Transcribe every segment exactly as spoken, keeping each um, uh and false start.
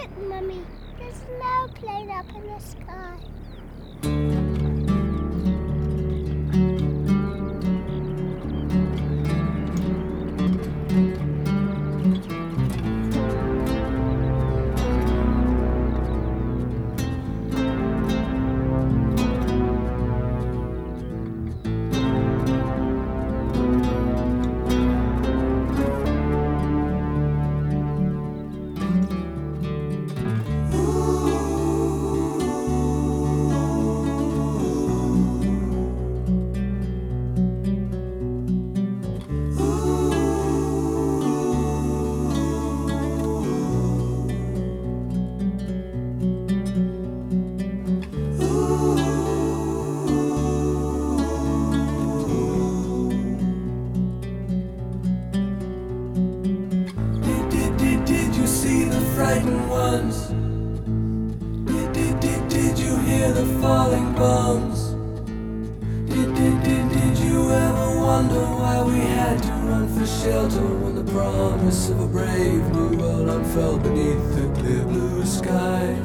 Look, Mummy, there's an airplane up in the sky. Frightened ones. Did, did, did, did you hear the falling bombs? Did, did, did, did you ever wonder why we had to run for shelter when the promise of a brave new world unfurled beneath the clear blue sky?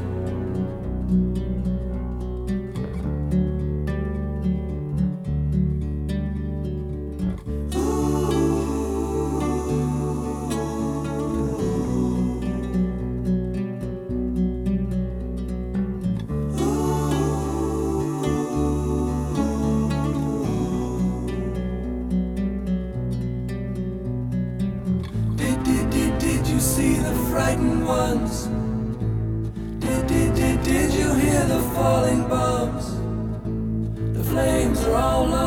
See the frightened ones. Did, did, did, did you hear the falling bombs? The flames are all